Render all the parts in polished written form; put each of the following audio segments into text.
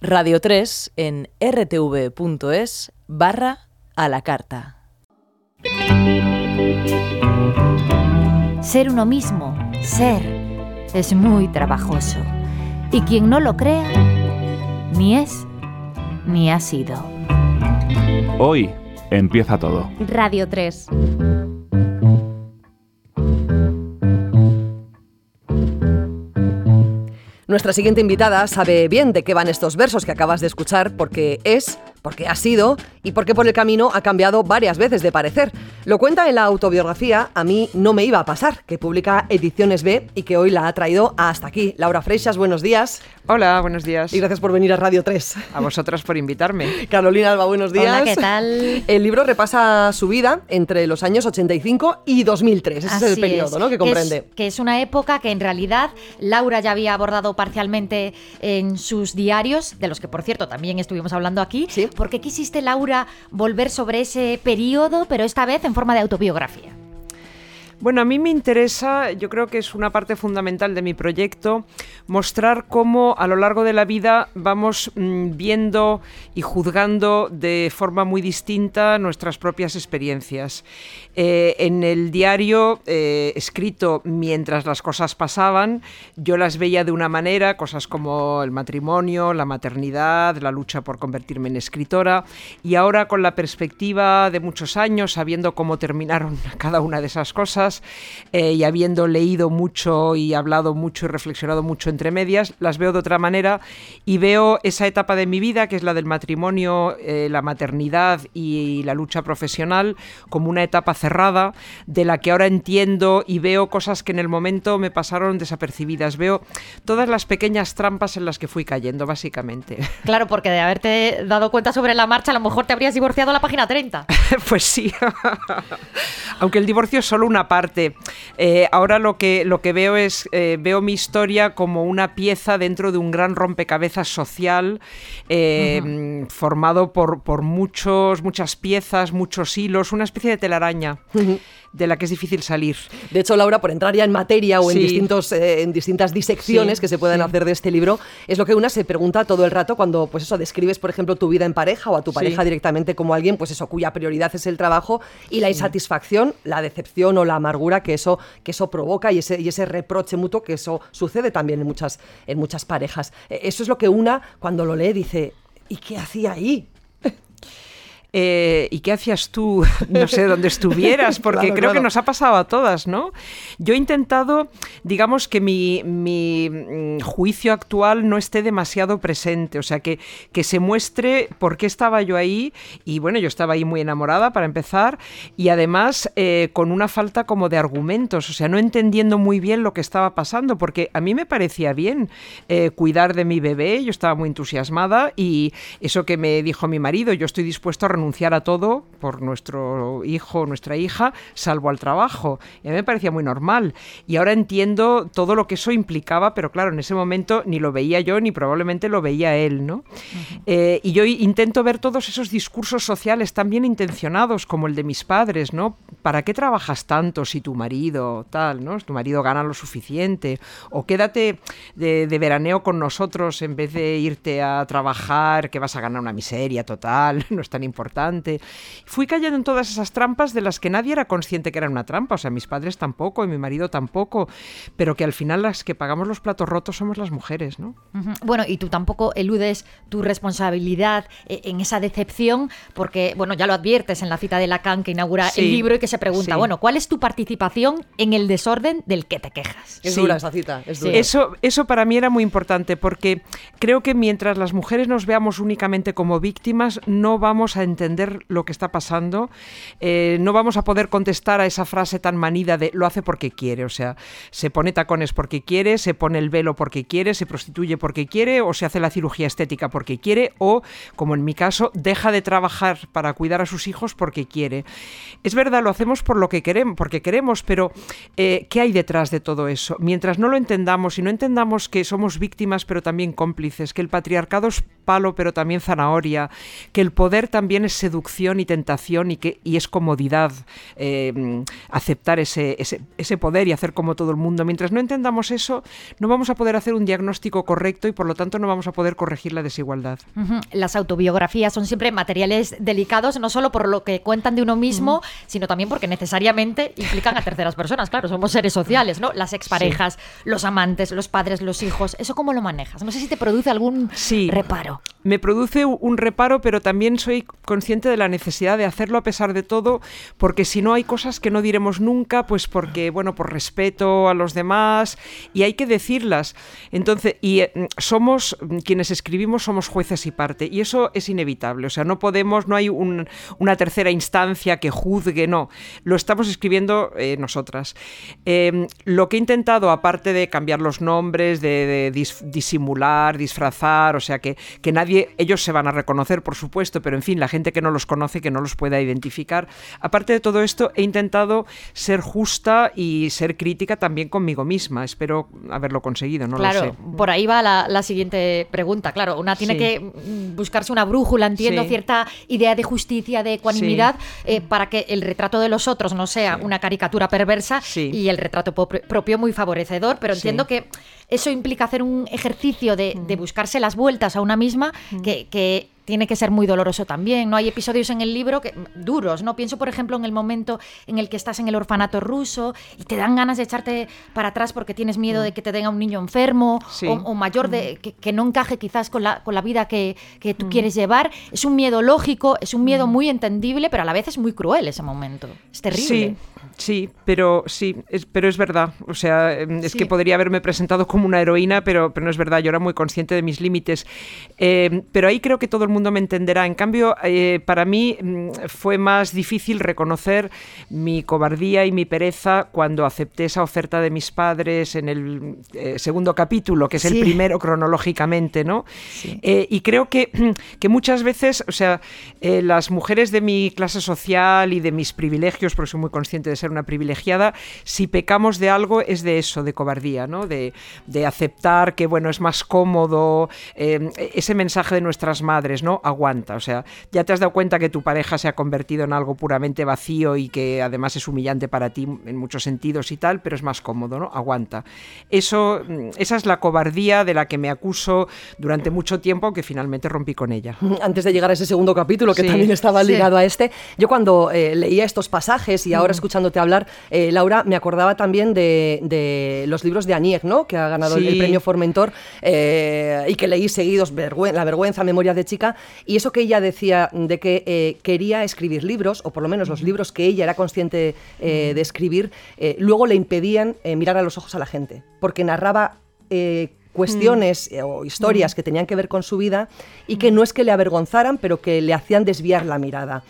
Radio 3 en rtv.es/a la carta. Ser uno mismo, es muy trabajoso. Y quien no lo crea, ni es ni ha sido. Hoy empieza todo. Radio 3. Nuestra siguiente invitada sabe bien de qué van estos versos que acabas de escuchar, porque ha sido y porque por el camino ha cambiado varias veces de parecer. Lo cuenta en la autobiografía A mí no me iba a pasar, que publica Ediciones B y que hoy la ha traído hasta aquí. Laura Freixas, buenos días. Hola, buenos días. Y gracias por venir a Radio 3. A vosotras por invitarme. Carolina Alba, buenos días. Hola, ¿qué tal? El libro repasa su vida entre los años 85 y 2003. Ese es el periodo, ¿no?, que comprende. Que es una época que en realidad Laura ya había abordado parcialmente en sus diarios, de los que por cierto también estuvimos hablando aquí. ¿Sí? ¿Por qué quisiste, Laura, volver sobre ese periodo, pero esta vez en forma de autobiografía? Bueno, a mí me interesa, yo creo que es una parte fundamental de mi proyecto, mostrar cómo a lo largo de la vida vamos viendo y juzgando de forma muy distinta nuestras propias experiencias. En el diario escrito mientras las cosas pasaban, yo las veía de una manera, cosas como el matrimonio, la maternidad, la lucha por convertirme en escritora, y ahora con la perspectiva de muchos años, sabiendo cómo terminaron cada una de esas cosas, y habiendo leído mucho y hablado mucho y reflexionado mucho entre medias, las veo de otra manera y veo esa etapa de mi vida, que es la del matrimonio, la maternidad y la lucha profesional, como una etapa cerrada de la que ahora entiendo y veo cosas que en el momento me pasaron desapercibidas. Veo todas las pequeñas trampas en las que fui cayendo, básicamente. Claro, porque de haberte dado cuenta sobre la marcha, a lo mejor te habrías divorciado a la página 30. Pues sí. Aunque el divorcio es solo una parte. Ahora lo que veo es, veo mi historia como una pieza dentro de un gran rompecabezas social, formado por muchas piezas, muchos hilos, una especie de telaraña. De la que es difícil salir. De hecho, Laura, por entrar ya en materia o sí. en distintas disecciones que se pueden hacer de este libro, es lo que una se pregunta todo el rato cuando, pues eso, describes, por ejemplo, tu vida en pareja o a tu pareja directamente como alguien, pues eso, cuya prioridad es el trabajo y la insatisfacción, la decepción o la amargura que eso provoca y ese reproche mutuo que eso sucede también en muchas parejas. Eso es lo que una, cuando lo lee, dice, ¿y qué hacía ahí? ¿Y qué hacías tú? No sé, donde estuvieras, porque creo que nos ha pasado a todas, ¿no? Yo he intentado, digamos, que mi juicio actual no esté demasiado presente, o sea, que se muestre por qué estaba yo ahí, y bueno, yo estaba ahí muy enamorada, para empezar, y además con una falta como de argumentos, o sea, no entendiendo muy bien lo que estaba pasando, porque a mí me parecía bien cuidar de mi bebé, yo estaba muy entusiasmada, y eso que me dijo mi marido, yo estoy dispuesto a renunciar a todo por nuestro hijo o nuestra hija, salvo al trabajo. Y a mí me parecía muy normal. Y ahora entiendo todo lo que eso implicaba, pero claro, en ese momento ni lo veía yo, ni probablemente lo veía él, ¿no? Y yo intento ver todos esos discursos sociales tan bien intencionados, como el de mis padres, ¿no? ¿Para qué trabajas tanto si tu marido, tal, ¿no? Tu marido gana lo suficiente. O quédate de veraneo con nosotros en vez de irte a trabajar, que vas a ganar una miseria total, no es tan importante. Fui cayendo en todas esas trampas de las que nadie era consciente que eran una trampa, o sea, mis padres tampoco y mi marido tampoco, pero que al final las que pagamos los platos rotos somos las mujeres, ¿no? Bueno, y tú tampoco eludes tu responsabilidad en esa decepción, porque, bueno, ya lo adviertes en la cita de Lacan que inaugura el libro y que se pregunta, bueno, ¿cuál es tu participación en el desorden del que te quejas? Es dura esa cita, es dura. Eso para mí era muy importante, porque creo que mientras las mujeres nos veamos únicamente como víctimas, no vamos a entender lo que está pasando, no vamos a poder contestar a esa frase tan manida de lo hace porque quiere, o sea, se pone tacones porque quiere, se pone el velo porque quiere, se prostituye porque quiere, o se hace la cirugía estética porque quiere, o, como en mi caso, deja de trabajar para cuidar a sus hijos porque quiere. Es verdad, lo hacemos porque queremos, pero ¿qué hay detrás de todo eso? Mientras no lo entendamos y no entendamos que somos víctimas pero también cómplices, que el patriarcado es palo pero también zanahoria, que el poder también es seducción y tentación y es comodidad aceptar ese poder y hacer como todo el mundo. Mientras no entendamos eso, no vamos a poder hacer un diagnóstico correcto y por lo tanto no vamos a poder corregir la desigualdad. Las autobiografías son siempre materiales delicados, no solo por lo que cuentan de uno mismo, sino también porque necesariamente implican a terceras personas. Claro, somos seres sociales, ¿no? Las exparejas, los amantes, los padres, los hijos. ¿Eso cómo lo manejas? No sé si te produce algún reparo. Me produce un reparo, pero también soy consciente de la necesidad de hacerlo a pesar de todo, porque si no hay cosas que no diremos nunca, pues porque, bueno, por respeto a los demás, y hay que decirlas. Entonces, somos, quienes escribimos, somos jueces y parte, y eso es inevitable. O sea, no hay una tercera instancia que juzgue, no. Lo estamos escribiendo nosotras. Lo que he intentado, aparte de cambiar los nombres, de disimular, disfrazar, o sea, que nadie, ellos se van a reconocer, por supuesto, pero en fin, la gente que no los conoce, que no los pueda identificar. Aparte de todo esto, he intentado ser justa y ser crítica también conmigo misma. Espero haberlo conseguido, no lo sé. Claro, por ahí va la siguiente pregunta. Claro, una tiene que buscarse una brújula, entiendo, cierta idea de justicia, de ecuanimidad, para que el retrato de los otros no sea una caricatura perversa y el retrato propio muy favorecedor, pero entiendo que eso implica hacer un ejercicio de buscarse las vueltas a una misma que tiene que ser muy doloroso también, ¿no? Hay episodios en el libro duros, ¿no? Pienso, por ejemplo, en el momento en el que estás en el orfanato ruso y te dan ganas de echarte para atrás porque tienes miedo de que te den a un niño enfermo o mayor, que no encaje quizás con la vida que tú quieres llevar. Es un miedo lógico, es un miedo muy entendible, pero a la vez es muy cruel ese momento. Es terrible. Sí, pero es verdad. O sea, es que podría haberme presentado como una heroína, pero no es verdad. Yo era muy consciente de mis límites. Pero ahí creo que todo el mundo me entenderá. En cambio, para mí fue más difícil reconocer mi cobardía y mi pereza cuando acepté esa oferta de mis padres en el segundo capítulo, que es el primero cronológicamente, ¿no? Sí. Y creo que muchas veces, o sea, las mujeres de mi clase social y de mis privilegios, porque soy muy consciente de ser una privilegiada, si pecamos de algo es de eso, de cobardía, ¿no? De aceptar que, bueno, es más cómodo, ese mensaje de nuestras madres, ¿no? Aguanta, o sea, ya te has dado cuenta que tu pareja se ha convertido en algo puramente vacío y que además es humillante para ti en muchos sentidos y tal, pero es más cómodo, ¿no? Aguanta. Esa es la cobardía de la que me acuso durante mucho tiempo, que finalmente rompí con ella. Antes de llegar a ese segundo capítulo, que también estaba ligado a este, yo cuando leía estos pasajes y ahora escuchándote hablar, Laura, me acordaba también de los libros de Aniek, ¿no? Que ha ganado el premio Formentor y que leí seguidos, La vergüenza, Memoria de chica, y eso que ella decía de que quería escribir libros, o por lo menos los libros que ella era consciente de escribir, luego le impedían mirar a los ojos a la gente, porque narraba cuestiones o historias que tenían que ver con su vida y que no es que le avergonzaran, pero que le hacían desviar la mirada.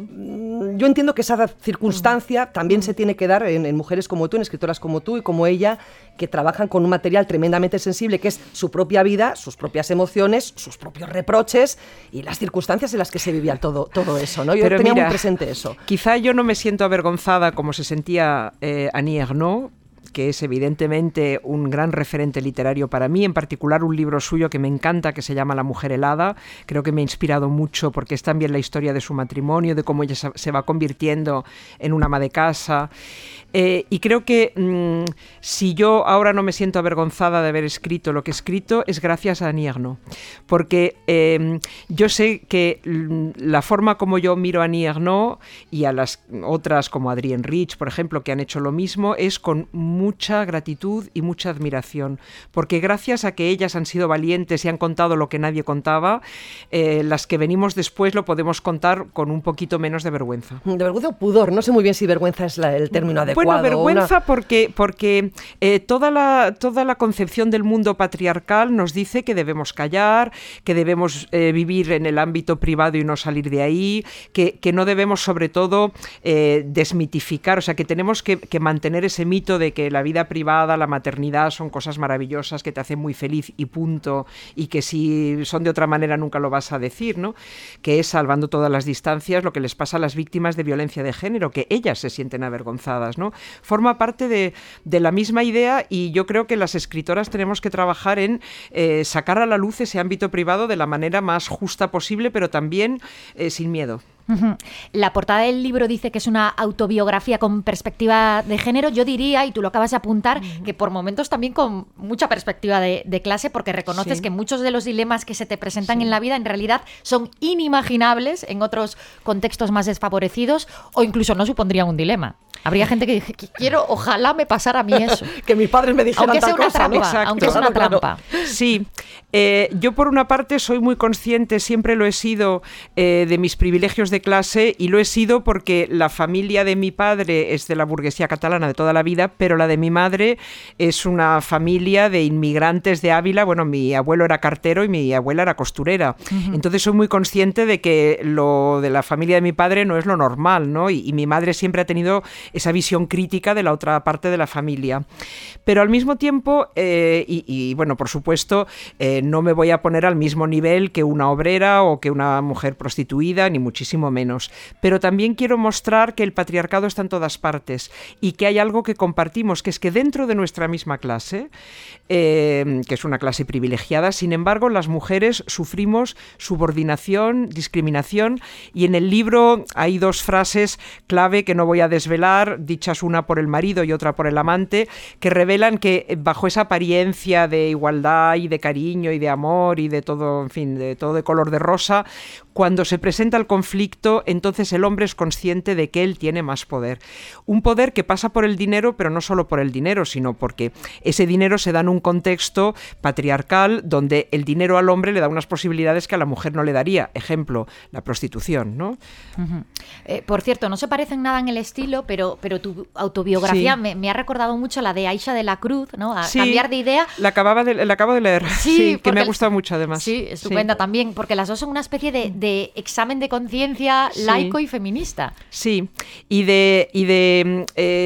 Yo entiendo que esa circunstancia también se tiene que dar en mujeres como tú, en escritoras como tú y como ella, que trabajan con un material tremendamente sensible, que es su propia vida, sus propias emociones, sus propios reproches y las circunstancias en las que se vivía todo eso, ¿no? Yo tenía muy presente eso. Quizá yo no me siento avergonzada como se sentía Annie Ernaux, que es evidentemente un gran referente literario para mí, en particular un libro suyo que me encanta, que se llama La mujer helada. Creo que me ha inspirado mucho porque es también la historia de su matrimonio, de cómo ella se va convirtiendo en una ama de casa. Y creo que si yo ahora no me siento avergonzada de haber escrito lo que he escrito, es gracias a Annie Ernaux, porque yo sé que la forma como yo miro a Annie Ernaux y a las otras como Adrienne Rich, por ejemplo, que han hecho lo mismo, es con mucha gratitud y mucha admiración, porque gracias a que ellas han sido valientes y han contado lo que nadie contaba, las que venimos después lo podemos contar con un poquito menos de vergüenza. ¿De vergüenza o pudor? No sé muy bien si vergüenza es el término adecuado. Bueno, vergüenza porque toda la concepción del mundo patriarcal nos dice que debemos callar, que debemos vivir en el ámbito privado y no salir de ahí, que no debemos sobre todo desmitificar, o sea que tenemos que mantener ese mito de que que la vida privada, la maternidad son cosas maravillosas que te hacen muy feliz y punto, y que si son de otra manera nunca lo vas a decir, ¿no? Que es, salvando todas las distancias, lo que les pasa a las víctimas de violencia de género, que ellas se sienten avergonzadas, ¿no? Forma parte de la misma idea, y yo creo que las escritoras tenemos que trabajar en sacar a la luz ese ámbito privado de la manera más justa posible, pero también sin miedo. La portada del libro dice que es una autobiografía con perspectiva de género. Yo diría, y tú lo acabas de apuntar, que por momentos también con mucha perspectiva de clase, porque reconoces que muchos de los dilemas que se te presentan en la vida en realidad son inimaginables en otros contextos más desfavorecidos, o incluso no supondrían un dilema. Habría gente que dice, ojalá me pasara a mí eso. Que mis padres me dijeran tal cosa, ¿no? Aunque sea una trampa. Sí, yo por una parte soy muy consciente, siempre lo he sido, de mis privilegios de clase, y lo he sido porque la familia de mi padre es de la burguesía catalana de toda la vida, pero la de mi madre es una familia de inmigrantes de Ávila. Bueno, mi abuelo era cartero y mi abuela era costurera. Entonces soy muy consciente de que lo de la familia de mi padre no es lo normal, ¿no? Y mi madre siempre ha tenido esa visión crítica de la otra parte de la familia. Pero al mismo tiempo, y bueno, por supuesto, no me voy a poner al mismo nivel que una obrera o que una mujer prostituida, ni muchísimo menos. Pero también quiero mostrar que el patriarcado está en todas partes y que hay algo que compartimos, que es que dentro de nuestra misma clase, que es una clase privilegiada, sin embargo, las mujeres sufrimos subordinación, discriminación, y en el libro hay dos frases clave que no voy a desvelar, dichas una por el marido y otra por el amante, que revelan que bajo esa apariencia de igualdad y de cariño y de amor y de todo, en fin, de todo de color de rosa, cuando se presenta el conflicto, entonces el hombre es consciente de que él tiene más poder. Un poder que pasa por el dinero, pero no solo por el dinero, sino porque ese dinero se da en un contexto patriarcal donde el dinero al hombre le da unas posibilidades que a la mujer no le daría. Ejemplo, la prostitución, ¿no? Por cierto, no se parecen nada en el estilo, pero tu autobiografía me ha recordado mucho la de Aisha de la Cruz, ¿no? A cambiar de idea. La acabo de leer, que me ha gustado mucho además. Sí, estupenda también, porque las dos son una especie de examen de conciencia laico y feminista. Sí, y de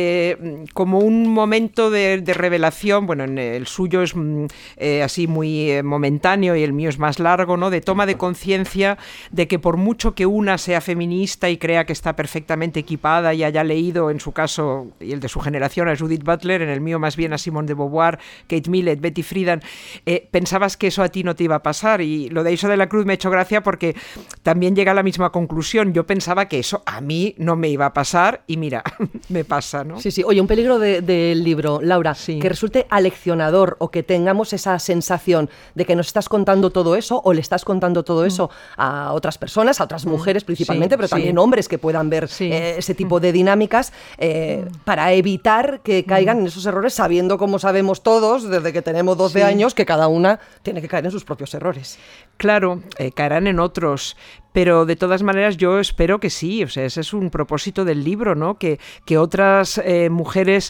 como un momento de revelación. Bueno, en el suyo es así muy momentáneo y el mío es más largo, ¿no? De toma de conciencia de que por mucho que una sea feminista y crea que está perfectamente equipada y haya leído, en su caso y el de su generación, a Judith Butler, en el mío más bien a Simone de Beauvoir, Kate Millett, Betty Friedan, pensabas que eso a ti no te iba a pasar. Y lo de Aisha de la Cruz me ha hecho gracia porque también llega a la misma conclusión. Yo pensaba que eso a mí no me iba a pasar y mira, me pasa, ¿no? Sí. Oye, un peligro del libro, Laura, que resulte aleccionador o que tengamos esa sensación de que nos estás contando todo eso o le estás contando todo eso a otras personas, a otras mujeres principalmente, pero también hombres que puedan ver ese tipo de dinámicas, para evitar que caigan en esos errores, sabiendo, como sabemos todos, desde que tenemos 12 años, que cada una tiene que caer en sus propios errores. Claro, caerán en otros, pero de todas maneras yo espero que sí. O sea, ese es un propósito del libro, ¿no? Que otras mujeres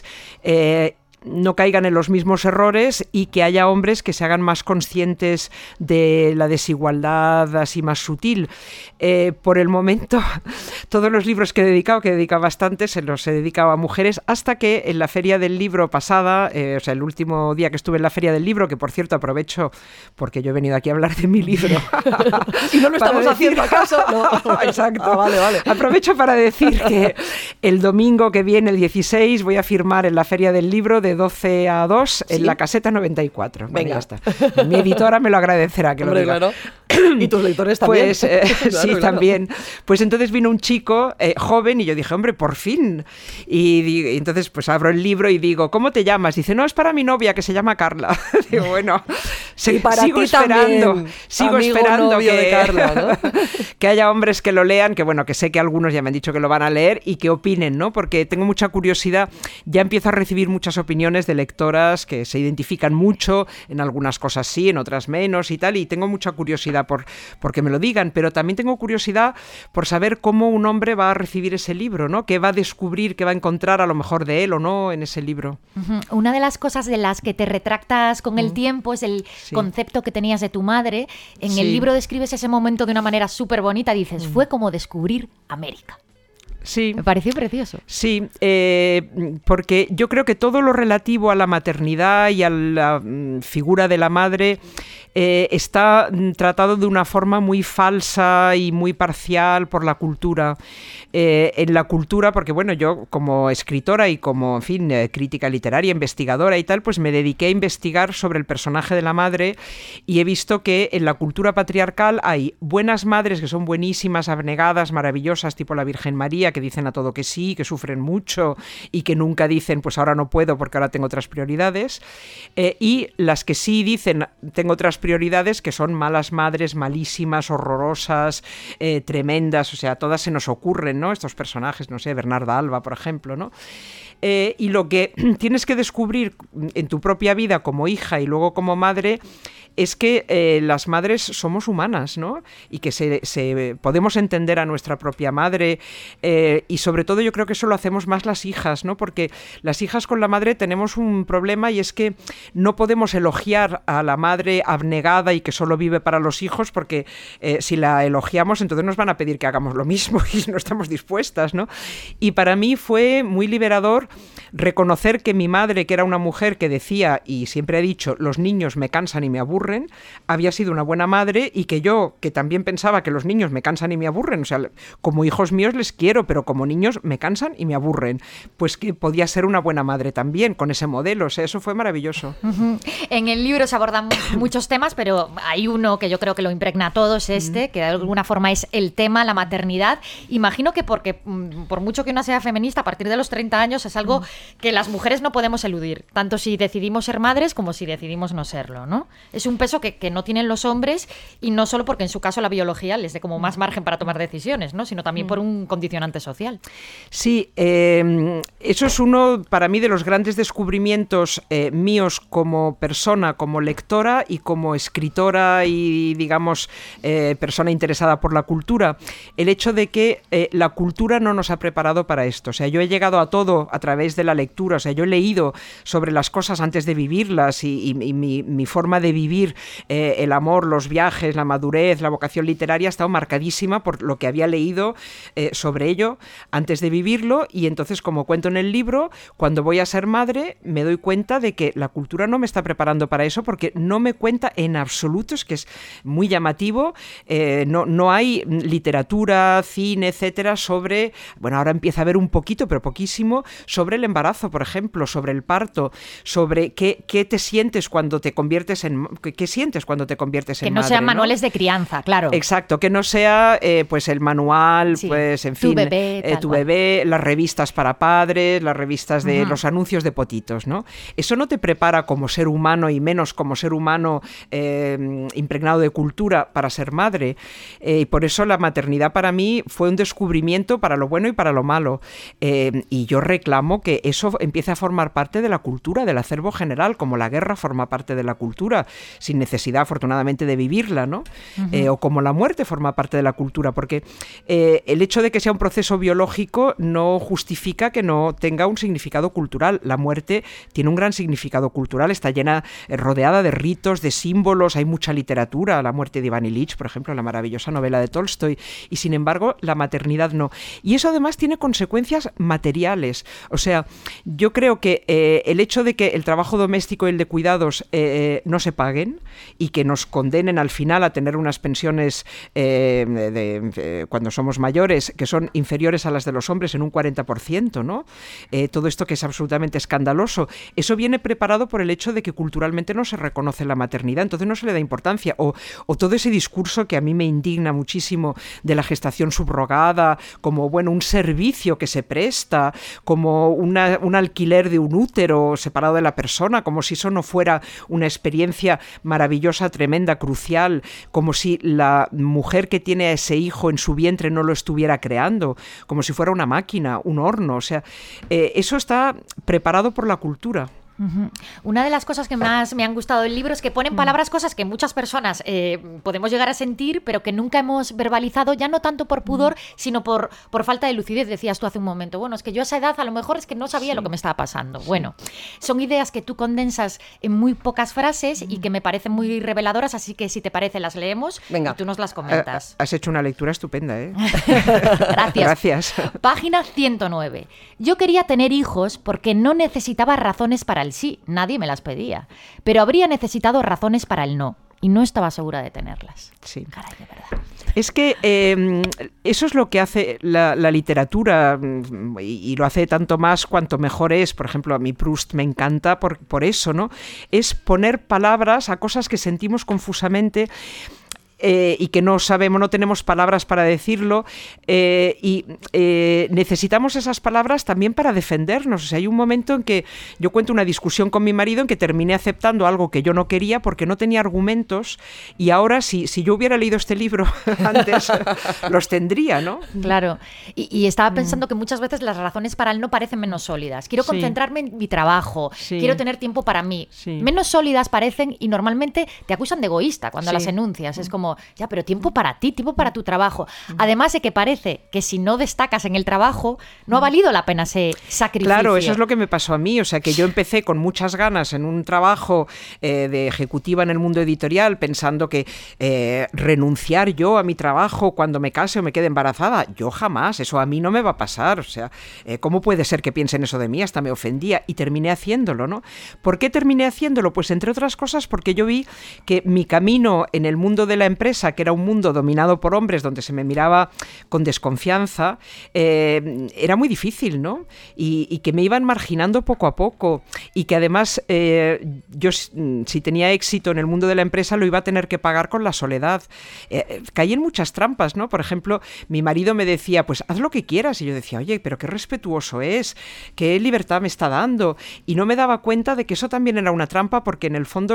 no caigan en los mismos errores y que haya hombres que se hagan más conscientes de la desigualdad así más sutil. Por el momento, todos los libros que he dedicado bastante, se los he dedicado a mujeres, hasta que en la Feria del Libro pasada, o sea, el último día que estuve en la Feria del Libro, que por cierto aprovecho porque yo he venido aquí a hablar de mi libro. ¿Y no lo estamos haciendo acaso? No. Exacto. Vale. Aprovecho para decir que el domingo que viene, el 16, voy a firmar en la Feria del Libro de 12 a 2 en la Caseta 94. Bueno, ya está. Mi editora me lo agradecerá que lo diga. Claro. Y tus lectores también. Pues sí, también. Pues entonces vino un chico joven y yo dije, hombre, por fin. Y entonces pues abro el libro y digo, ¿cómo te llamas? Dice, no, es para mi novia que se llama Carla. Digo, bueno, sigo esperando de Carla, ¿no? que haya hombres que lo lean, que bueno, que sé que algunos ya me han dicho que lo van a leer y que opinen, ¿no? Porque tengo mucha curiosidad, ya empiezo a recibir muchas opiniones de lectoras que se identifican mucho, en algunas cosas sí, en otras menos y tal, y tengo mucha curiosidad por que me lo digan, pero también tengo curiosidad por saber cómo un hombre va a recibir ese libro, ¿no? ¿Qué va a descubrir, qué va a encontrar a lo mejor de él o no en ese libro? Una de las cosas de las que te retractas con el tiempo es el concepto que tenías de tu madre. En el libro describes ese momento de una manera súper bonita, dices, fue como descubrir América. Sí. Me pareció precioso. Sí, porque yo creo que todo lo relativo a la maternidad y a la figura de la madre está tratado de una forma muy falsa y muy parcial por la cultura. En la cultura, porque bueno, yo como escritora y como, en fin, crítica literaria, investigadora y tal, pues me dediqué a investigar sobre el personaje de la madre y he visto que en la cultura patriarcal hay buenas madres que son buenísimas, abnegadas, maravillosas, tipo la Virgen María, que dicen a todo que sí, que sufren mucho y que nunca dicen, pues ahora no puedo porque ahora tengo otras prioridades, y las que sí dicen, tengo otras prioridades, que son malas madres, malísimas, horrorosas, tremendas, o sea, todas se nos ocurren, ¿no? Estos personajes, no sé, Bernarda Alba, por ejemplo, ¿no? Y lo que tienes que descubrir en tu propia vida como hija y luego como madre es que las madres somos humanas, ¿no? Y que podemos entender a nuestra propia madre, y sobre todo yo creo que eso lo hacemos más las hijas, ¿no? Porque las hijas con la madre tenemos un problema y es que no podemos elogiar a la madre abnegada y que solo vive para los hijos, porque si la elogiamos entonces nos van a pedir que hagamos lo mismo y no estamos dispuestas, ¿no? Y para mí fue muy liberador reconocer que mi madre, que era una mujer que decía y siempre ha dicho, los niños me cansan y me aburren, había sido una buena madre, y que yo, que también pensaba que los niños me cansan y me aburren, o sea, como hijos míos les quiero, pero como niños me cansan y me aburren, pues que podía ser una buena madre también con ese modelo, o sea, eso fue maravilloso. En el libro se abordan muchos temas, pero hay uno que yo creo que lo impregna todo, es este, que de alguna forma es el tema, la maternidad. Imagino que porque por mucho que una sea feminista, a partir de los 30 años es algo que las mujeres no podemos eludir, tanto si decidimos ser madres como si decidimos no serlo, ¿no? Es un peso que no tienen los hombres, y no solo porque en su caso la biología les dé como más margen para tomar decisiones, ¿no? Sino también por un condicionante social. Sí, eso es uno para mí de los grandes descubrimientos míos como persona, como lectora y como escritora y, digamos, persona interesada por la cultura. El hecho de que la cultura no nos ha preparado para esto. O sea, yo he llegado a todo a través de la lectura. O sea, yo he leído sobre las cosas antes de vivirlas, y mi forma de vivir el amor, los viajes, la madurez, la vocación literaria ha estado marcadísima por lo que había leído sobre ello antes de vivirlo. Y entonces, como cuento en el libro, cuando voy a ser madre me doy cuenta de que la cultura no me está preparando para eso, porque no me cuenta en absoluto, es que es muy llamativo, no hay literatura, cine, etcétera, sobre, bueno, ahora empieza a haber un poquito, pero poquísimo, sobre el embarazo, por ejemplo, sobre el parto, sobre qué te sientes cuando te conviertes en... ¿Qué sientes cuando te conviertes en madre? Que no sean manuales de crianza, claro. Exacto, que no sea pues el manual, sí, pues en fin, tu bebé, las revistas para padres, las revistas de los anuncios de potitos, ¿no? Eso no te prepara como ser humano, y menos como ser humano impregnado de cultura, para ser madre. Y por eso la maternidad para mí fue un descubrimiento para lo bueno y para lo malo. Y yo reclamo que eso empiece a formar parte de la cultura, del acervo general, como la guerra forma parte de la cultura, sin necesidad, afortunadamente, de vivirla, ¿no? O como la muerte forma parte de la cultura, porque el hecho de que sea un proceso biológico no justifica que no tenga un significado cultural. La muerte tiene un gran significado cultural, está llena, rodeada de ritos, de símbolos, hay mucha literatura, la muerte de Iván Ilich, por ejemplo, la maravillosa novela de Tolstoy, y sin embargo la maternidad no. Y eso además tiene consecuencias materiales. O sea, yo creo que el hecho de que el trabajo doméstico y el de cuidados no se paguen y que nos condenen al final a tener unas pensiones cuando somos mayores que son inferiores a las de los hombres en un 40%, ¿no? Todo esto que es absolutamente escandaloso, eso viene preparado por el hecho de que culturalmente no se reconoce la maternidad, entonces no se le da importancia. O todo ese discurso que a mí me indigna muchísimo de la gestación subrogada como, bueno, un servicio que se presta, como un alquiler de un útero separado de la persona, como si eso no fuera una experiencia maravillosa, tremenda, crucial, como si la mujer que tiene a ese hijo en su vientre no lo estuviera creando, como si fuera una máquina, un horno. O sea, eso está preparado por la cultura. Una de las cosas que más me han gustado del libro es que ponen palabras, cosas que muchas personas podemos llegar a sentir, pero que nunca hemos verbalizado, ya no tanto por pudor, sino por falta de lucidez. Decías tú hace un momento, bueno, es que yo a esa edad a lo mejor es que no sabía lo que me estaba pasando. Bueno, son ideas que tú condensas en muy pocas frases y que me parecen muy reveladoras, así que si te parece las leemos. Venga. Y tú nos las comentas. Has hecho una lectura estupenda, ¿eh? Gracias. Página 109. Yo quería tener hijos porque no necesitaba razones para el sí, nadie me las pedía, pero habría necesitado razones para el no, y no estaba segura de tenerlas. Sí. Caray, de verdad. Es que eso es lo que hace la literatura, y lo hace tanto más cuanto mejor es. Por ejemplo, a mí Proust me encanta por eso, ¿no? Es poner palabras a cosas que sentimos confusamente, y que no sabemos, no tenemos palabras para decirlo, y necesitamos esas palabras también para defendernos. O sea, hay un momento en que yo cuento una discusión con mi marido en que terminé aceptando algo que yo no quería porque no tenía argumentos, y ahora si yo hubiera leído este libro antes los tendría, ¿no? Claro, y estaba pensando que muchas veces las razones para el no parecen menos sólidas. Quiero concentrarme en mi trabajo, quiero tener tiempo para mí. Menos sólidas parecen, y normalmente te acusan de egoísta cuando las enuncias. Es como, ya, pero tiempo para ti, tiempo para tu trabajo. Además de que parece que si no destacas en el trabajo, no ha valido la pena ese sacrificio. Claro, eso es lo que me pasó a mí. O sea, que yo empecé con muchas ganas en un trabajo de ejecutiva en el mundo editorial, pensando que renunciar yo a mi trabajo cuando me case o me quede embarazada, yo jamás, eso a mí no me va a pasar. O sea, ¿cómo puede ser que piensen eso de mí? Hasta me ofendía, y terminé haciéndolo, ¿no? ¿Por qué terminé haciéndolo? Pues entre otras cosas porque yo vi que mi camino en el mundo de la empresa, que era un mundo dominado por hombres donde se me miraba con desconfianza, era muy difícil, ¿no? Y que me iban marginando poco a poco, y que además yo, si tenía éxito en el mundo de la empresa, lo iba a tener que pagar con la soledad. Caí en muchas trampas, ¿no? Por ejemplo, mi marido me decía, pues haz lo que quieras, y yo decía, oye, pero qué respetuoso es, qué libertad me está dando, y no me daba cuenta de que eso también era una trampa, porque en el fondo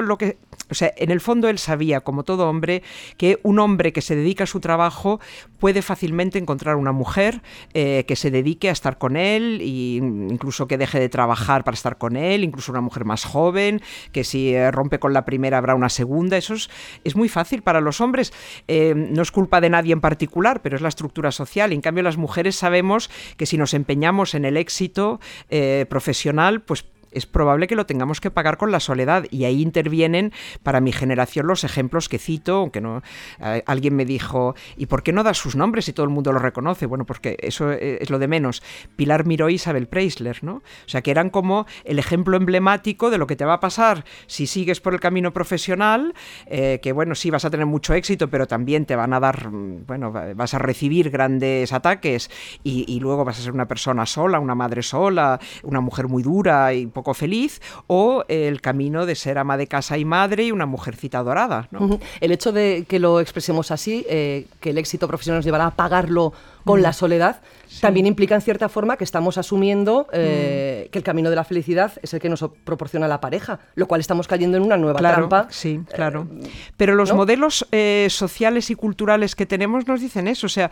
en el fondo él sabía, como todo hombre, que un hombre que se dedica a su trabajo puede fácilmente encontrar una mujer que se dedique a estar con él, e incluso que deje de trabajar para estar con él, incluso una mujer más joven, que si rompe con la primera habrá una segunda. Eso es muy fácil para los hombres. No es culpa de nadie en particular, pero es la estructura social. En cambio, las mujeres sabemos que si nos empeñamos en el éxito profesional, pues es probable que lo tengamos que pagar con la soledad, y ahí intervienen para mi generación los ejemplos que cito, aunque no, alguien me dijo, ¿y por qué no das sus nombres si todo el mundo los reconoce? Bueno, porque eso es lo de menos. Pilar Miró y Isabel Preisler, ¿no? O sea, que eran como el ejemplo emblemático de lo que te va a pasar si sigues por el camino profesional, que bueno, sí vas a tener mucho éxito, pero también te van a dar, bueno, vas a recibir grandes ataques, y luego vas a ser una persona sola, una madre sola, una mujer muy dura y poco feliz, o el camino de ser ama de casa y madre y una mujercita dorada, ¿no? El hecho de que lo expresemos así, que el éxito profesional nos llevará a pagarlo con la soledad, también implica en cierta forma que estamos asumiendo que el camino de la felicidad es el que nos proporciona la pareja, lo cual estamos cayendo en una nueva trampa. Sí, claro. Pero los modelos sociales y culturales que tenemos nos dicen eso. O sea,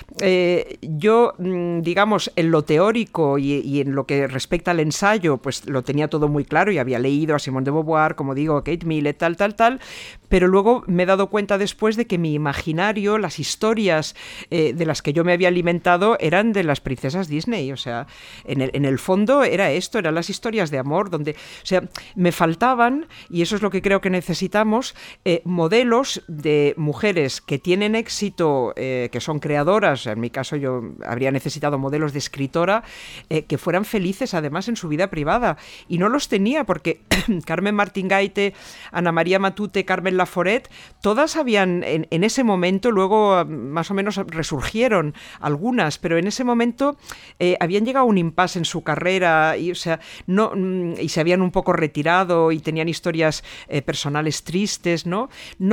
yo, digamos, en lo teórico y en lo que respecta al ensayo, pues lo tenía todo muy claro y había leído a Simone de Beauvoir, como digo, a Kate Millett, tal, pero luego me he dado cuenta después de que mi imaginario, las historias de las que yo me había alimentado eran de las princesas Disney. O sea, en el fondo era esto, eran las historias de amor, donde, o sea, me faltaban, y eso es lo que creo que necesitamos, modelos de mujeres que tienen éxito, que son creadoras. En mi caso yo habría necesitado modelos de escritora que fueran felices además en su vida privada, y no los tenía, porque Carmen Martín Gaite, Ana María Matute, Carmen Laforet, todas habían en ese momento, luego más o menos resurgieron algunas, pero en ese momento habían llegado a un impasse en su carrera, y, o sea, no, y se habían un poco retirado y tenían historias personales tristes, ¿no?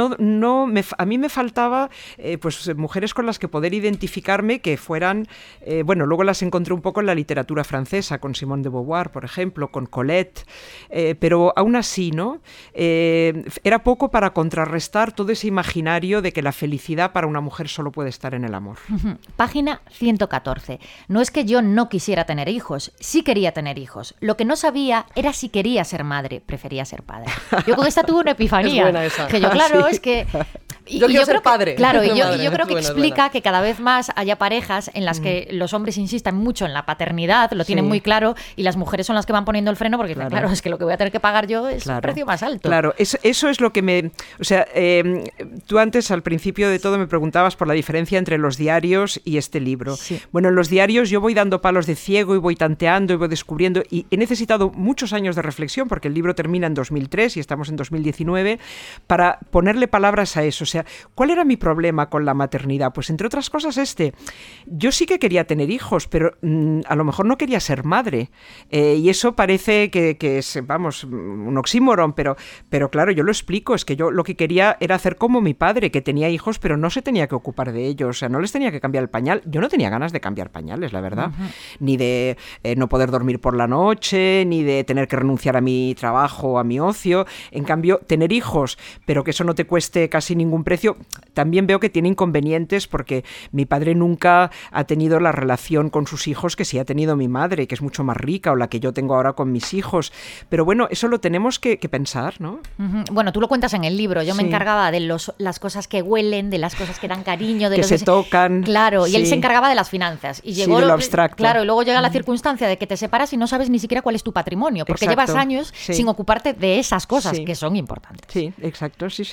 A mí me faltaba pues mujeres con las que poder identificarme, que fueran, bueno, luego las encontré un poco en la literatura francesa, con Simone de Beauvoir, por ejemplo, con Colette, pero aún así, ¿no? Era poco para contrarrestar todo ese imaginario de que la felicidad para una mujer solo puede estar en el amor. Página 114. No es que yo no quisiera tener hijos, sí quería tener hijos. Lo que no sabía era si quería ser madre, prefería ser padre. Yo con esta tuve una epifanía. Es buena esa. Que yo, claro, es que... Yo quiero ser padre. Claro, y yo Madre, creo que buena, explica buena. que cada vez más haya parejas en las que los hombres insistan mucho en la paternidad, lo tienen muy claro, y las mujeres son las que van poniendo el freno porque, claro, es que lo que voy a tener que pagar yo es un precio más alto. Claro, eso es lo que me... O sea, tú antes, al principio de todo, me preguntabas por la diferencia entre los diarios y este libro. Sí. Bueno, en los diarios yo voy dando palos de ciego y voy tanteando y voy descubriendo, y he necesitado muchos años de reflexión, porque el libro termina en 2003 y estamos en 2019, para ponerle palabras a eso. O sea, ¿cuál era mi problema con la maternidad? Pues entre otras cosas yo sí que quería tener hijos, pero a lo mejor no quería ser madre, y eso parece que es, vamos, un oxímoron, pero claro, yo lo explico, es que yo lo que quería era hacer como mi padre, que tenía hijos pero no se tenía que ocupar de ellos, o sea, no les tenía que cambiar el pañal, yo no tenía ganas de cambiar pañales, la verdad, ni de no poder dormir por la noche, ni de tener que renunciar a mi trabajo, a mi ocio. En cambio, tener hijos, pero que eso no te cueste casi ningún precio, también veo que tiene inconvenientes, porque mi padre nunca ha tenido la relación con sus hijos que sí ha tenido mi madre, que es mucho más rica, o la que yo tengo ahora con mis hijos. Pero bueno, eso lo tenemos que pensar, ¿no? Bueno, tú lo cuentas en el libro. Yo me encargaba de las cosas que huelen, de las cosas que dan cariño, de que los se tocan. Claro, y él se encargaba de las finanzas. Y llegó de lo abstracto. Claro, y luego llega la circunstancia de que te separas y no sabes ni siquiera cuál es tu patrimonio, porque Exacto. llevas años sin ocuparte de esas cosas que son importantes. Sí, exacto, sí.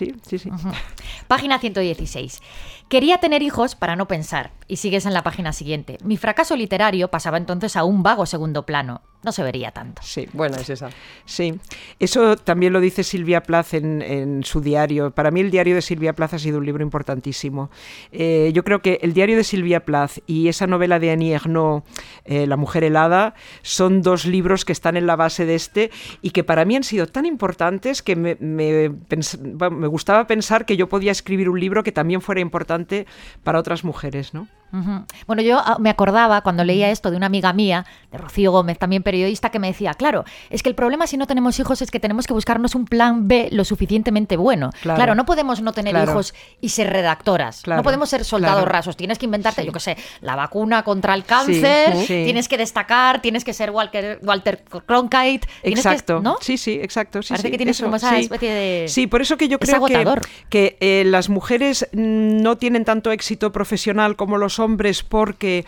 Página 116. Quería tener hijos para no pensar. Y sigues en la página siguiente. Mi fracaso literario pasaba entonces a un vago segundo plano. No se vería tanto. Sí. Buena es esa. Sí, eso también lo dice Silvia Plath en su diario. Para mí el diario de Silvia Plath ha sido un libro importantísimo. Yo creo que el diario de Silvia Plath y esa novela de Annie Ernaux, La mujer helada, son dos libros que están en la base de este y que para mí han sido tan importantes que me gustaba pensar que yo podía escribir un libro que también fuera importante para otras mujeres, ¿no? Bueno, yo me acordaba cuando leía esto de una amiga mía, de Rocío Gómez, también periodista, que me decía, claro, es que el problema si no tenemos hijos es que tenemos que buscarnos un plan B lo suficientemente bueno. Claro, no podemos no tener hijos y ser redactoras. No podemos ser soldados rasos. Tienes que inventarte, yo qué sé, la vacuna contra el cáncer, tienes que destacar, tienes que ser Walter Cronkite. Exacto. ¿No? Sí, exacto. Parece que tienes como esa especie de... Sí, por eso que yo creo que las mujeres no tienen tanto éxito profesional como los hombres porque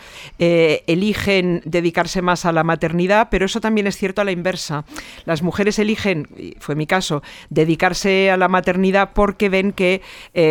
eligen dedicarse más a la maternidad, pero eso también es cierto a la inversa. Las mujeres eligen, y fue mi caso, dedicarse a la maternidad porque ven que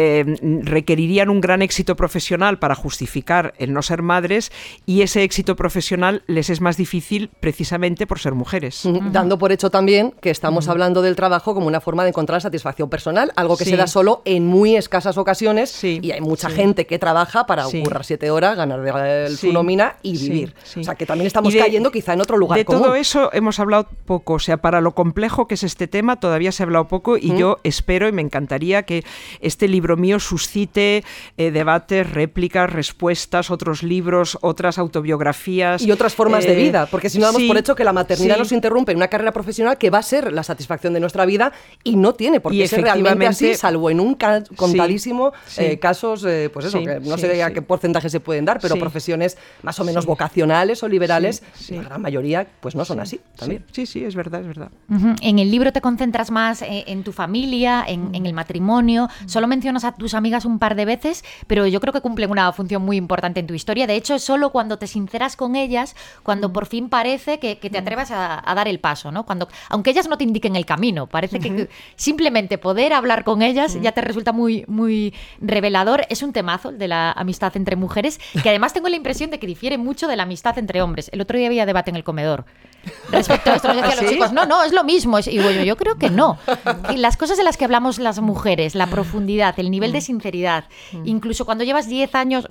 requerirían un gran éxito profesional para justificar el no ser madres, y ese éxito profesional les es más difícil precisamente por ser mujeres. Dando por hecho también que estamos hablando del trabajo como una forma de encontrar satisfacción personal, algo que se da solo en muy escasas ocasiones, y hay mucha gente que trabaja para currar 7 horas, ganar su nómina y vivir. O sea, que también estamos cayendo quizá en otro lugar común. De todo eso hemos hablado poco, o sea, para lo complejo que es este tema todavía se ha hablado poco, y yo espero y me encantaría que este libro mío suscite debates, réplicas, respuestas, otros libros, otras autobiografías. Y otras formas de vida, porque si no damos por hecho que la maternidad nos interrumpe en una carrera profesional que va a ser la satisfacción de nuestra vida y no tiene por qué ser realmente así, salvo en un contadísimo casos, pues eso, que no sé a qué porcentaje se pueden dar, pero profesiones más o menos vocacionales o liberales, la gran mayoría pues no son así también. Sí, es verdad. En el libro te concentras más en tu familia, en el matrimonio, solo mencionas a tus amigas un par de veces, pero yo creo que cumplen una función muy importante en tu historia. De hecho, es solo cuando te sinceras con ellas, cuando por fin parece que te atrevas a dar el paso, ¿no? Aunque ellas no te indiquen el camino, parece que simplemente poder hablar con ellas ya te resulta muy, muy revelador. Es un temazo el de la amistad entre mujeres, que además tengo la impresión de que difiere mucho de la amistad entre hombres. El otro día había debate en el comedor respecto a esto, nos decían los chicos, no, es lo mismo. Y bueno, yo creo que no. Y las cosas de las que hablamos las mujeres, la profundidad, el nivel de sinceridad, incluso cuando llevas 10 años,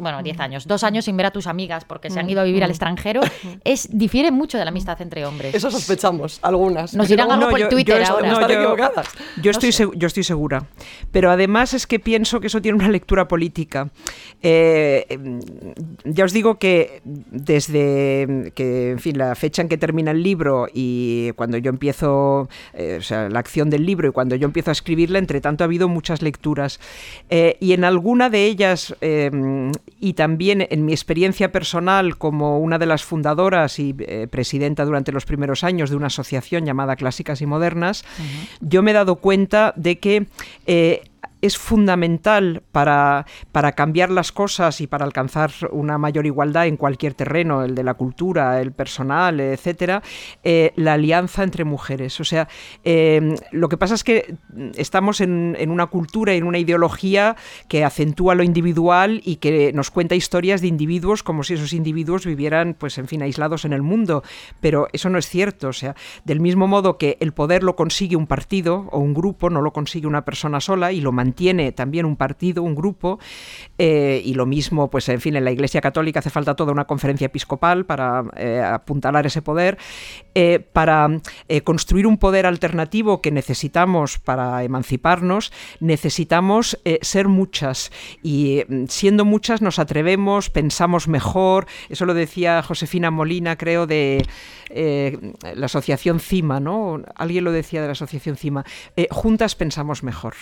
2 años sin ver a tus amigas porque se han ido a vivir al extranjero, difiere mucho de la amistad entre hombres. Eso sospechamos, algunas. Nos dirán algo por Twitter ahora. Están equivocadas. Yo estoy segura. Pero además es que pienso que eso tiene una lectura política. Ya os digo que desde que, en fin, la fecha en que termina el el libro y cuando yo empiezo, o sea, la acción del libro y cuando yo empiezo a escribirla, entre tanto ha habido muchas lecturas. Y en alguna de ellas, y también en mi experiencia personal como una de las fundadoras y presidenta durante los primeros años de una asociación llamada Clásicas y Modernas, yo me he dado cuenta de que es fundamental para cambiar las cosas y para alcanzar una mayor igualdad en cualquier terreno, el de la cultura, el personal, etcétera, la alianza entre mujeres. O sea, lo que pasa es que estamos en una cultura y en una ideología que acentúa lo individual y que nos cuenta historias de individuos como si esos individuos vivieran, pues en fin, aislados en el mundo. Pero eso no es cierto. O sea, del mismo modo que el poder lo consigue un partido o un grupo, no lo consigue una persona sola y lo mantiene también un partido, un grupo, y lo mismo, pues en fin, en la Iglesia Católica hace falta toda una conferencia episcopal para apuntalar ese poder, para construir un poder alternativo que necesitamos para emanciparnos, necesitamos ser muchas, y siendo muchas nos atrevemos, pensamos mejor. Eso lo decía Josefina Molina, creo, de la asociación CIMA, ¿no? Alguien lo decía de la asociación CIMA. Juntas pensamos mejor.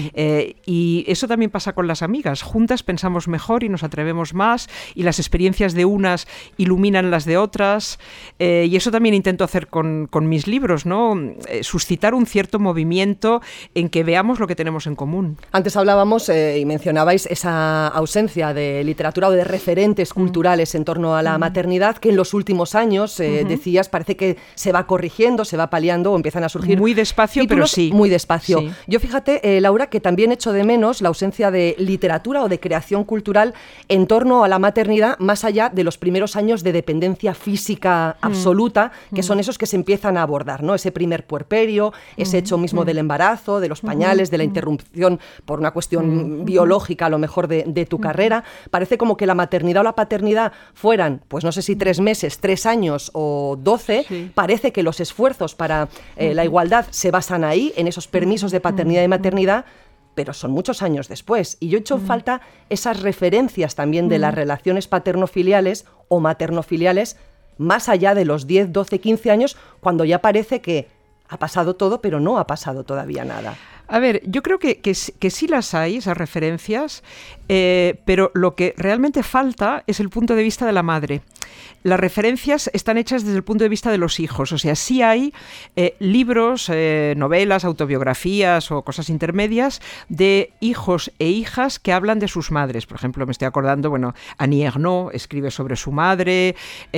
Y eso también pasa con las amigas. Juntas pensamos mejor y nos atrevemos más, y las experiencias de unas iluminan las de otras. Y eso también intento hacer con mis libros, ¿no? Suscitar un cierto movimiento en que veamos lo que tenemos en común. Antes hablábamos y mencionabais esa ausencia de literatura o de referentes culturales en torno a la maternidad, que en los últimos años, decías, parece que se va corrigiendo, se va paliando o empiezan a surgir muy despacio, títulos, pero sí. Muy despacio. Sí. Yo fíjate, Laura, que también echo de menos la ausencia de literatura o de creación cultural en torno a la maternidad, más allá de los primeros años de dependencia física absoluta, que son esos que se empiezan a abordar, ¿no? Ese primer puerperio, ese hecho mismo del embarazo, de los pañales, de la interrupción por una cuestión biológica, a lo mejor de tu carrera. Parece como que la maternidad o la paternidad fueran, pues no sé si 3 meses, 3 años o 12, parece que los esfuerzos para la igualdad se basan ahí, en esos permisos de paternidad y maternidad, pero son muchos años después. Y yo he hecho falta esas referencias también de las relaciones paternofiliales o maternofiliales más allá de los 10, 12, 15 años, cuando ya parece que ha pasado todo, pero no ha pasado todavía nada. A ver, yo creo que sí las hay, esas referencias, pero lo que realmente falta es el punto de vista de la madre. Las referencias están hechas desde el punto de vista de los hijos, o sea, sí hay libros, novelas, autobiografías o cosas intermedias de hijos e hijas que hablan de sus madres. Por ejemplo, me estoy acordando, bueno, Annie Ernaux escribe sobre su madre,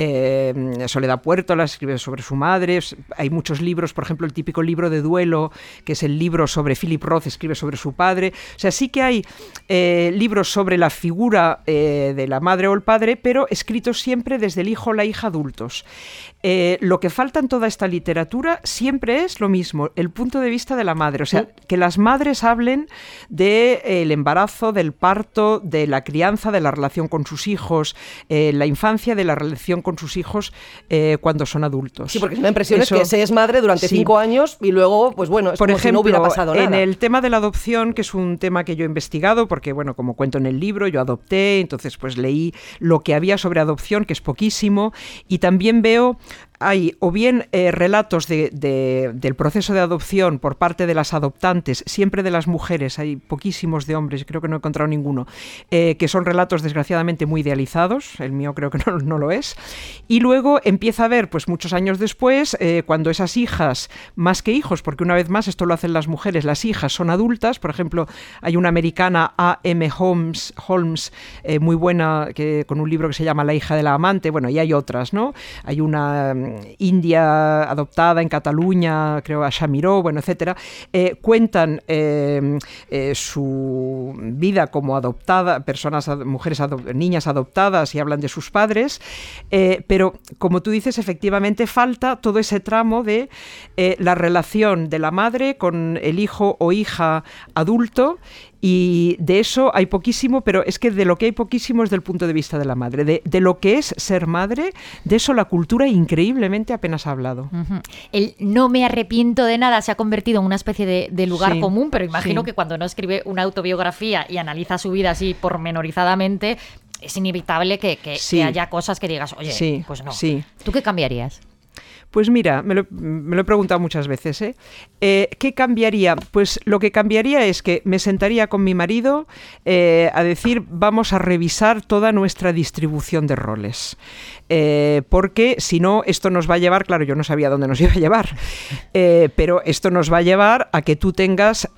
Soledad Puertola escribe sobre su madre, hay muchos libros, por ejemplo, el típico libro de duelo, que es el libro sobre Philip Roth, escribe sobre su padre. O sea, sí que hay libros sobre la figura de la madre o el padre, pero escritos siempre desde el hijo o la hija adultos. Lo que falta en toda esta literatura siempre es lo mismo, el punto de vista de la madre. O sea, que las madres hablen del embarazo, del parto, de la crianza, de la relación con sus hijos, la infancia, de la relación con sus hijos cuando son adultos. Sí, porque la impresión es que se es madre durante 5 años y luego, pues bueno, es por como ejemplo, si no hubiera pasado nada. En el tema de la adopción, que es un tema que yo he investigado, porque bueno, como cuento en el libro, yo adopté, entonces pues leí lo que había sobre adopción, que es poquísimo, y también veo hay o bien relatos del proceso de adopción por parte de las adoptantes, siempre de las mujeres, hay poquísimos de hombres, creo que no he encontrado ninguno, que son relatos desgraciadamente muy idealizados, el mío creo que no lo es, y luego empieza a haber, pues muchos años después, cuando esas hijas, más que hijos, porque una vez más esto lo hacen las mujeres, las hijas son adultas, por ejemplo, hay una americana, A.M. Holmes, muy buena, con un libro que se llama La hija de la amante, bueno, y hay otras, ¿no? Hay una india adoptada en Cataluña, creo a Chamiró, bueno, etcétera, cuentan su vida como adoptada, mujeres, niñas adoptadas, y hablan de sus padres, pero como tú dices, efectivamente falta todo ese tramo de la relación de la madre con el hijo o hija adulto. Y de eso hay poquísimo, pero es que de lo que hay poquísimo es del punto de vista de la madre. De lo que es ser madre, de eso la cultura increíblemente apenas ha hablado. El no me arrepiento de nada se ha convertido en una especie de lugar común, pero imagino que cuando uno escribe una autobiografía y analiza su vida así pormenorizadamente, es inevitable que haya cosas que digas, oye, pues no. ¿Tú qué cambiarías? Pues mira, me lo he preguntado muchas veces, ¿eh? ¿Qué cambiaría? Pues lo que cambiaría es que me sentaría con mi marido a decir, vamos a revisar toda nuestra distribución de roles. Porque si no, esto nos va a llevar, claro, yo no sabía dónde nos iba a llevar, pero esto nos va a llevar a que tú tengas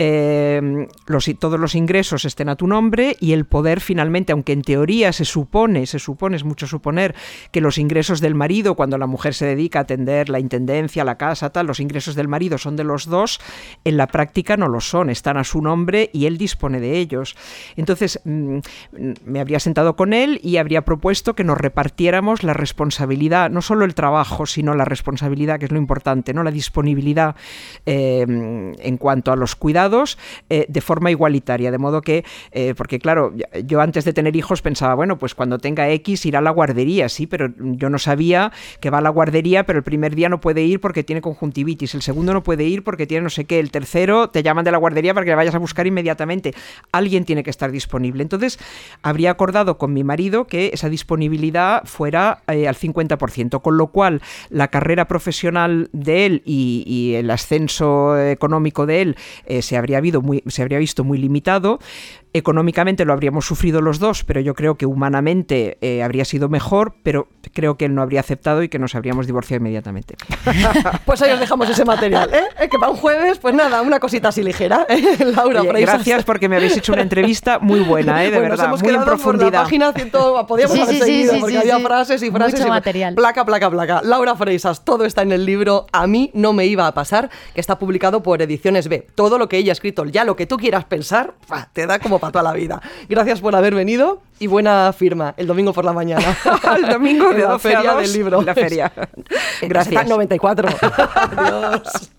todos los ingresos estén a tu nombre y el poder finalmente, aunque en teoría se supone, es mucho suponer que los ingresos del marido, cuando la mujer se dedica a atender la intendencia, la casa, tal, los ingresos del marido son de los dos, en la práctica no lo son, están a su nombre y él dispone de ellos. Entonces, me habría sentado con él y habría propuesto que nos repartiéramos la responsabilidad, no solo el trabajo, sino la responsabilidad, que es lo importante, ¿no? La disponibilidad en cuanto a los cuidados de forma igualitaria, de modo que, porque claro, yo antes de tener hijos pensaba, bueno, pues cuando tenga X irá a la guardería, sí, pero yo no sabía que va a la guardería, pero el primer día no puede ir porque tiene conjuntivitis, el segundo no puede ir porque tiene no sé qué, el tercero te llaman de la guardería para que le vayas a buscar inmediatamente. Alguien tiene que estar disponible. Entonces, habría acordado con mi marido que esa disponibilidad fuera al 50%, con lo cual la carrera profesional de él y el ascenso económico de él se habría visto muy limitado. Económicamente lo habríamos sufrido los dos, pero yo creo que humanamente habría sido mejor, pero creo que él no habría aceptado y que nos habríamos divorciado inmediatamente. Pues ahí os dejamos ese material, que para un jueves, pues nada, una cosita así ligera, Laura Freixas. Gracias porque me habéis hecho una entrevista muy buena, de verdad, muy en profundidad. Por la página 100, podíamos haber seguido, porque había frases y frases. Mucho material. Placa. Laura Freixas, todo está en el libro A mí no me iba a pasar, que está publicado por Ediciones B. Todo lo que ella ha escrito, ya lo que tú quieras pensar, te da como para toda la vida. Gracias por haber venido y buena firma el domingo por la mañana. El domingo de la 12 feria a 2, del libro. La feria. Gracias. 94. Adiós.